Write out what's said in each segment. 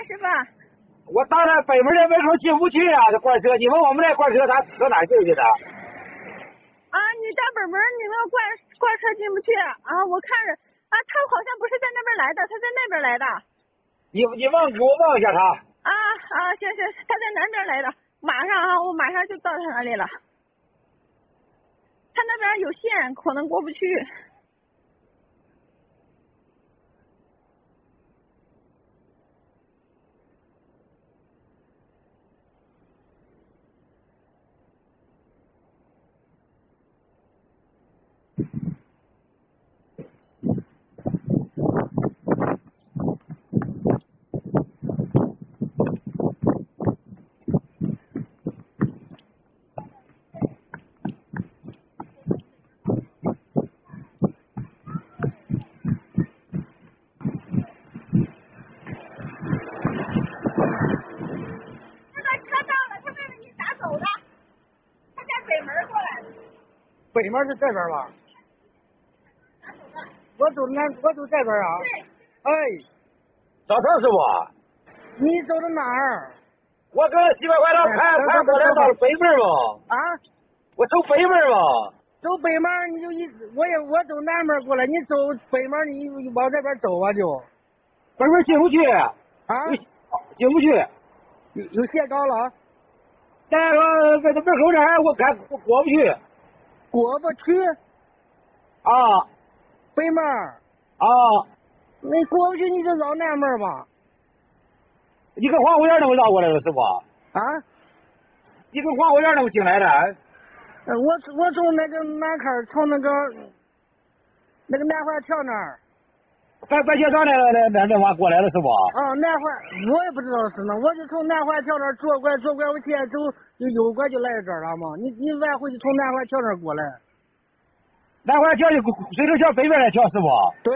师傅。 我到那北门的门口进不去啊，这罐车，你问我们那罐车咱搁哪进去的？ 啊，你到北门你那罐车进不去啊？我看着啊，他好像不是在那边来的，他在那边来的。 你给我问一下他。 行，他在南边来的，马上啊，我马上就到他那里了。他那边有线，可能过不去。 北门是这边吧？我走这边啊。 对。 哎， 找谁师傅？ 你走到哪儿？ 我搁西北快道开过来到北门嘛。 啊？ 我走北门嘛。 走北门你就我走南门过来，你走北门你往这边走啊就。 北门进不去。 啊？ 进不去。 有限高了。 那个在这门口这儿我过不去。 过不去。 啊。 北门。 啊。 你过不去你就绕南门吧。 你跟黄花园那么绕过来了是不？ 啊？ 你跟黄花园那么进来的？ 我从那个南坎从那个南环桥那儿。 白雪场那往过来了是不？ 啊，南环我也不知道是哪，我就从南环桥那儿左拐，我现在走就右拐就来这儿了嘛。你往回就从南环桥那儿过来。 南环桥就水头桥北边的桥是不？ 对。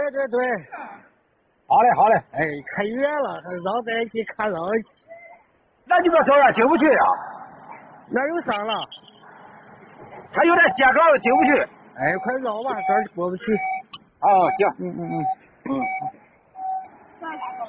好嘞。 哎，可远了，绕在一起看绕一起。 那你这手上进不去啊？ 那有伤了？ 他有点斜高了，进不去。 哎，快绕吧，这儿过不去。 哦，行。 嗯。